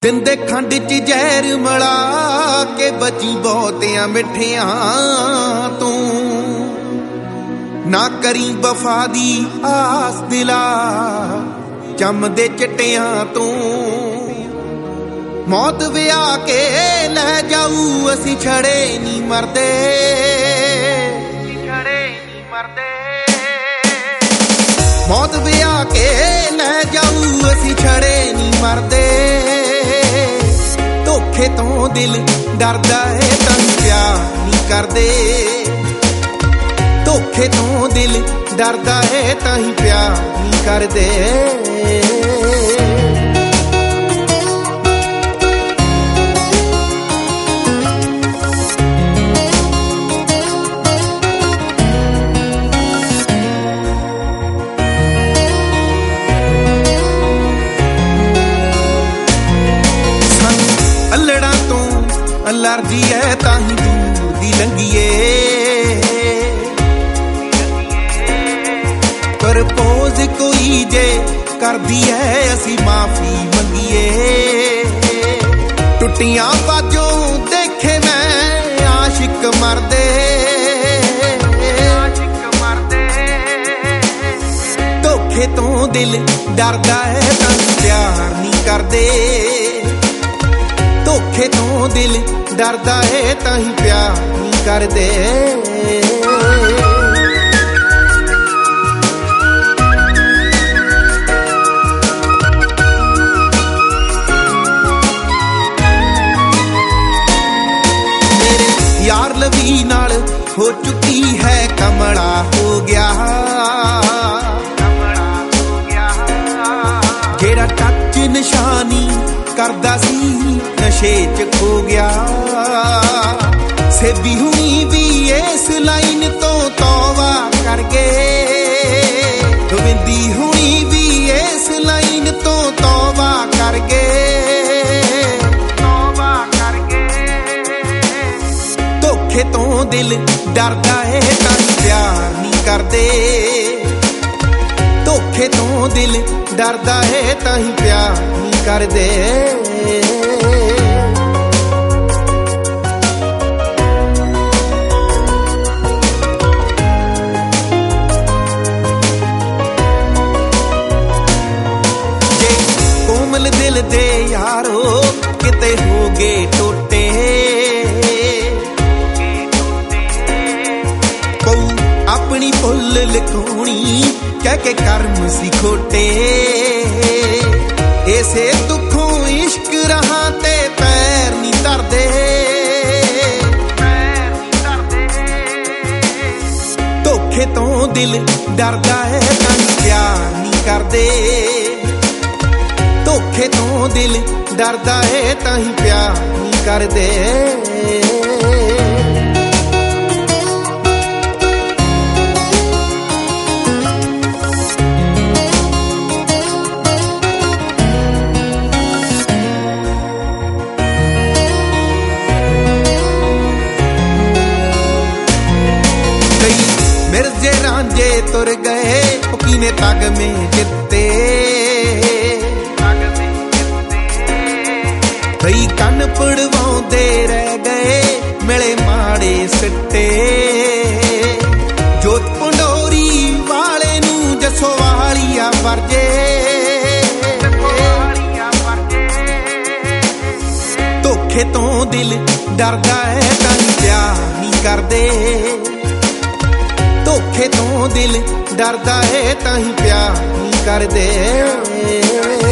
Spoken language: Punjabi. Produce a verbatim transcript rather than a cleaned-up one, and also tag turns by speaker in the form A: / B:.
A: ਦਿੰਦੇ ਖੰਡ ਚ ਜ਼ਹਿਰ ਮਿਲਾ ਕੇ ਬਚੀ ਬਹੁਤਿਆਂ ਮਿੱਠਿਆਂ ਤੂੰ। ਨਾ ਕਰੀ ਵਫਾ ਦੀ ਆਸ ਦਿਲਾ ਚੰਮਦੇ ਚਿੱਟਿਆਂ ਤੂੰ। ਮੌਤ ਵਿਆਹ ਕੇ ਲੈ ਜਾਊ ਅਸੀਂ ਛੜੇ ਨੀ ਮਰਦੇ, ਛੜੇ ਨੀ ਮਰਦੇ। ਮੌਤ ਵਿਆਹ ਕੇ ਲੈ ਜਾਊ ਅਸੀਂ ਛੜੇ ਨੀ ਮਰਦੇ। ਧੋਖੇ ਤੋਂ ਦਿਲ ਡਰਦਾ ਏ ਤਾਂ ਪਿਆਰ ਨੀ ਕਰਦੇ। ਧੋਖੇ ਤੋਂ ਦਿਲ ਡਰਦਾ ਏ ਤਾਂ ਹੀ ਪਿਆਰ ਨੀ ਕਰਦੇ। ਅਲੜਾਂ ਤੋਂ ਅਲਰਜੀ ਐ ਤਾਂ ਹੀ ਦੂਰ ਦੀ ਲੰਘੀਏ। ਪ੍ਰਪੋਜ਼ ਕੋਈ ਜੇ ਕਰਦੀ ਐ ਅਸੀਂ ਮਾਫੀ ਮੰਗੀਏ। ਟੁੱਟੀਆਂ ਬਾਝੋਂ ਦੇਖੇ ਮੈਂ ਆਸ਼ਿਕ ਮਰਦੇ, ਆਸ਼ਿਕ ਮਰਦੇ। ਧੋਖੇ ਤੋਂ ਦਿਲ ਡਰਦਾ ਐ ਤਾਂ ਪਿਆਰ ਨਹੀਂ ਕਰਦੇ। ਧੋਖੇ ਤੋਂ ਦਿਲ ਡਰਦਾ ਏ ਤਾਂ ਹੀ ਪਿਆਰ ਨਹੀਂ ਕਰਦੇ। ਮੇਰੇ ਯਾਰ ਲਵੀ ਨਾਲ ਹੋ ਚੁੱਕੀ ਹੈ ਕਮਲਾ ਹੋ ਗਿਆ, ਕਮਲਾ ਹੋ ਗਿਆ। ਜਿਹੜਾ ਟੱਚ ਨਿਸ਼ਾਨੀ ਕਰਦਾ ਸੀ ਨਸ਼ੇ ਚ ਖੋ ਗਿਆ। ਸੇਬੀ ਹੁਣੀ ਵੀ ਇਸ ਲਾਈਨ ਤੋਂ ਤੌਬਾ ਕਰ ਗਏ। ਗੋਬਿੰਦੀ ਹੁਣੀ ਵੀ ਇਸ ਲਾਈਨ ਤੋਂ ਤੌਬਾ ਕਰ ਗਏ, ਤੌਬਾ ਕਰ ਗਏ। ਧੋਖੇ ਤੋਂ ਦਿਲ ਡਰਦਾ ਏ ਤਾਂ ਪਿਆਰ ਨਹੀਂ ਕਰਦੇ। ਧੋਖੇ ਤੋਂ ਦਿਲ ਡਰਦਾ ਏ ਤਾਂ ਹੀ ਪਿਆਰ ਨਹੀਂ ਕਰਦੇ। ਜੇ ਕੋਮਲ ਦਿਲ ਦੇ ਯਾਰੋ ਕਿਤੇ ਹੋ ਗਏ ਟੋਟੇ। ਪਊ ਆਪਣੀ ਭੁੱਲ ਲਿਖਾਉਣੀ ਕਹਿ ਕੇ ਕਰਮ ਸੀ ਖੋਟੇ। ਇਸੇ ਦੁੱਖੋਂ ਇਸ਼ਕ ਰਹਾਂ ਤੇ ਪੈਰ ਨੀ ਧਰਦੇ, ਪੈਰ ਨੀ ਧਰਦੇ। ਧੋਖੇ ਤੋਂ ਦਿਲ ਡਰਦਾ ਏ ਤਾਂ ਪਿਆਰ ਨੀ ਕਰਦੇ। ਧੋਖੇ ਤੋਂ ਦਿਲ ਡਰਦਾ ਏ ਤਾਂ ਹੀ ਪਿਆਰ ਨੀ ਕਰਦੇ। ਮਿਰਜ਼ੇ ਰਾਂਝੇ ਤੁਰ ਗਏ ਉਹ ਕਿਨੇ ਤਗਮੇ ਜਿੱਤੇ। ਕਈ ਕੰਨ ਪੜਵਾਉਂਦੇ ਰਹਿ ਗਏ ਮਿਲੇ ਮਾੜੇ ਸਿੱਟੇ। ਜੋਤ ਪੰਡੋਰੀ ਵਾਲੇ ਨੂੰ ਜੱਸੋ ਵਾਲੀਆ ਵਰਜੇ। ਧੋਖੇ ਤੋਂ ਦਿਲ ਡਰਦਾ ਏ ਤਾਂ ਪਿਆਰ ਨਹੀਂ ਕਰਦੇ। ਧੋਖੇ ਤੋਂ ਦਿਲ ਡਰਦਾ ਏ ਤਾਂ ਹੀ ਪਿਆਰ ਨਹੀਂ ਕਰਦੇ।